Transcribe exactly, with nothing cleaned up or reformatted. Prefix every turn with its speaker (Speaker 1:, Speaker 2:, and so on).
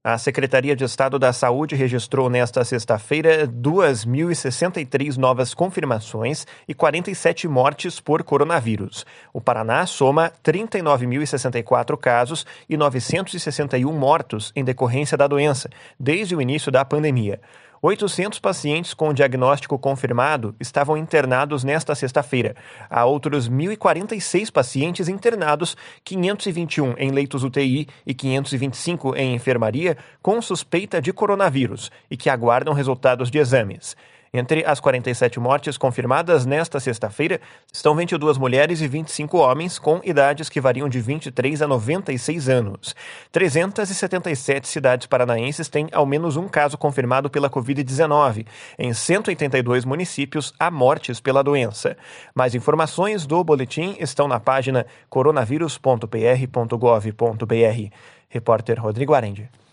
Speaker 1: A Secretaria de Estado da Saúde registrou nesta sexta-feira duas mil e sessenta e três novas confirmações e quarenta e sete mortes por coronavírus. O Paraná soma trinta e nove mil e sessenta e quatro casos e novecentos e sessenta e um mortos em decorrência da doença, desde o início da pandemia. oitocentos pacientes com diagnóstico confirmado estavam internados nesta sexta-feira. Há outros mil e quarenta e seis pacientes internados, quinhentos e vinte e um em leitos U T I e quinhentos e vinte e cinco em enfermaria, com suspeita de coronavírus e que aguardam resultados de exames. Entre as quarenta e sete mortes confirmadas nesta sexta-feira, estão vinte e duas mulheres e vinte e cinco homens com idades que variam de vinte e três a noventa e seis anos. trezentas e setenta e sete cidades paranaenses têm ao menos um caso confirmado pela covid dezenove. Em cento e oitenta e dois municípios há mortes pela doença. Mais informações do boletim estão na página coronavírus ponto p r ponto gov ponto b r. Repórter Rodrigo Arendi.